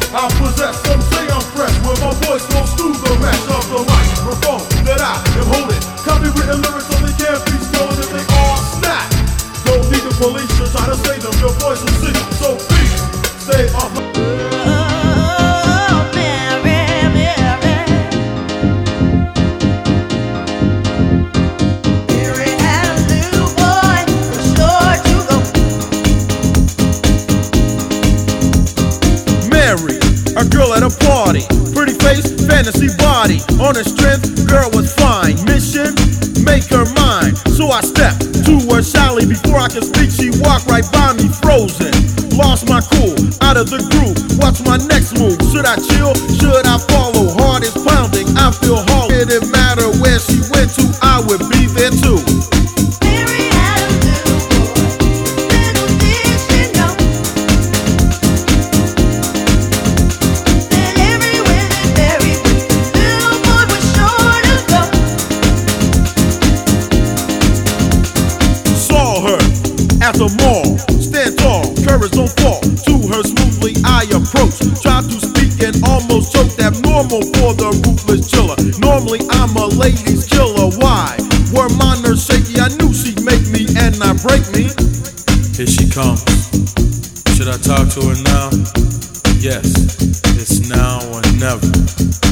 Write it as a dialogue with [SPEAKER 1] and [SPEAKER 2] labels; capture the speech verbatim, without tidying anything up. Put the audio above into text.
[SPEAKER 1] I possess, some say I'm fresh, where my voice goes through the mesh of the microphone that I am holding. Copywritten lyrics so they can't be stolen if they all snap. Don't need the police to try to save them, your voice is sick, so please stay off the
[SPEAKER 2] a girl at a party, pretty face, fantasy body. On her strength, girl was fine. Mission, make her mine. So I stepped to her shyly. Before I could speak, she walked right by me, frozen. Lost my cool, out of the groove. What's my next move? Should I chill? Should I follow? Heart is pounding, I feel hollow. It didn't matter where she went to, I would be there too. At the mall, stand tall, courage don't fall. To her smoothly I approach, try to speak and almost choke. Abnormal for the ruthless chiller. Normally I'm a ladies killer. Why? Were my nerves shaky? I knew she'd make me and not break me.
[SPEAKER 3] Here she comes. Should I talk to her now? Yes, it's now or never.